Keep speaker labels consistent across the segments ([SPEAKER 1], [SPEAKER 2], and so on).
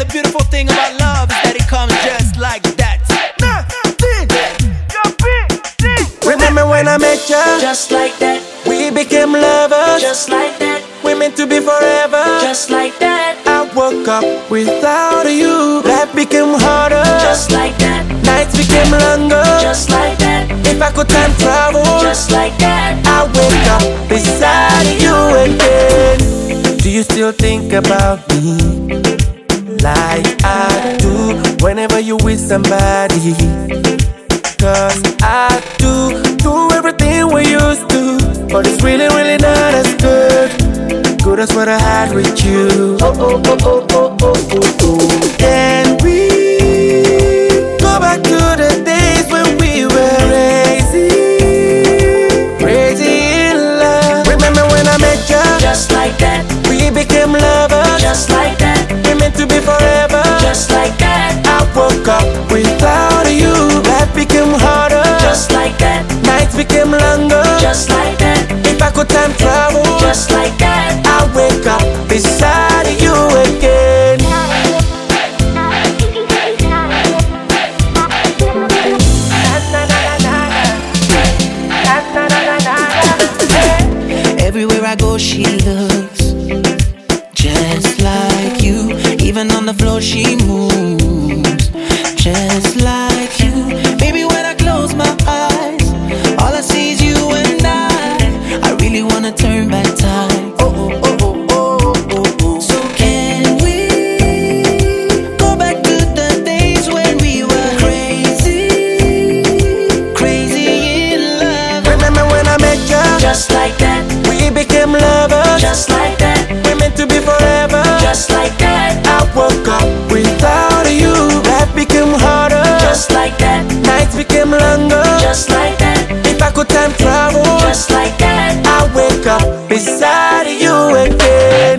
[SPEAKER 1] the beautiful thing about love is that it comes just like that.
[SPEAKER 2] Remember when I met you?
[SPEAKER 3] Just like that.
[SPEAKER 2] We became lovers.
[SPEAKER 3] Just like that.
[SPEAKER 2] We're meant to be forever.
[SPEAKER 3] Just like that.
[SPEAKER 2] I woke up without you. Life became harder.
[SPEAKER 3] Just like that.
[SPEAKER 2] Nights became longer.
[SPEAKER 3] Just like that.
[SPEAKER 2] If I could time travel,
[SPEAKER 3] Just like that.
[SPEAKER 2] I wake up beside you again. Do you still think about me like I do whenever you with somebody? Cause I do everything we used to, but it's really, really not as good as what I had with you. Can we go back to the days when we were crazy in love? Remember when I met you?
[SPEAKER 3] Just like that.
[SPEAKER 2] We became lovers.
[SPEAKER 3] Just like that.
[SPEAKER 2] We're meant to be forever.
[SPEAKER 3] Just like that.
[SPEAKER 2] I woke up without you. Life became harder.
[SPEAKER 3] Just like that.
[SPEAKER 2] Nights became longer.
[SPEAKER 3] Just like that.
[SPEAKER 2] If I could time travel,
[SPEAKER 3] Just like that.
[SPEAKER 2] I wake up beside you again.
[SPEAKER 4] Everywhere I go, she looks just like you. Even on the floor, she moves just like you. Baby, when I close my eyes, all I see is you and I really wanna turn back time. So can we go back to the days when we were crazy in love?
[SPEAKER 2] Remember when I met you?
[SPEAKER 3] Just like that.
[SPEAKER 2] We became lovers.
[SPEAKER 3] Just like that.
[SPEAKER 2] We're meant to be forever.
[SPEAKER 3] Just like that.
[SPEAKER 2] I woke up without you. Life became harder.
[SPEAKER 3] Just like that.
[SPEAKER 2] Nights became longer.
[SPEAKER 3] Just like that.
[SPEAKER 2] If I could time travel,
[SPEAKER 3] Just like that.
[SPEAKER 2] I wake up beside you again.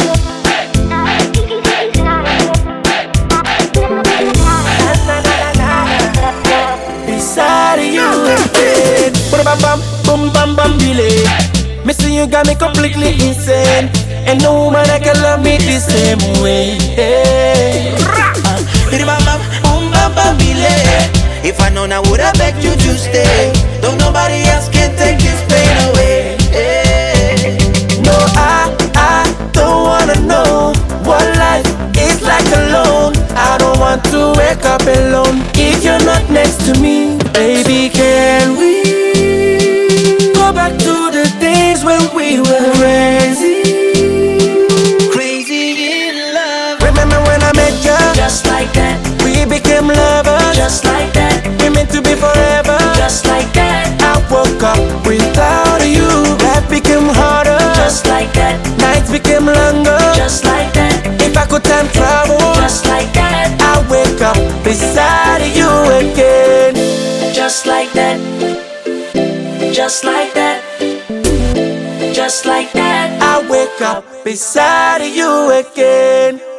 [SPEAKER 2] Beside you again. Bam bam boom bam bam delay. Missing you got me completely insane. And no woman that can love me the same way. Hey.
[SPEAKER 4] If I known, I would've begged you to stay. Though nobody else can take this pain away.
[SPEAKER 2] No, I don't wanna know what life is like alone. I don't want to wake up alone if you're not next to me. Baby, can we go back to the days when we were
[SPEAKER 4] Crazy in love.
[SPEAKER 2] Remember when I met you?
[SPEAKER 3] Just like that.
[SPEAKER 2] We became lovers.
[SPEAKER 3] Just like that.
[SPEAKER 2] We're meant to be forever.
[SPEAKER 3] Just like that.
[SPEAKER 2] I woke up without you. Life became harder.
[SPEAKER 3] Just like that.
[SPEAKER 2] Nights became longer.
[SPEAKER 3] Just like that.
[SPEAKER 2] If I could time travel,
[SPEAKER 3] Just like that.
[SPEAKER 2] I wake up beside you again.
[SPEAKER 3] Just like that. Just like that. Just like that.
[SPEAKER 2] I wake up beside you again.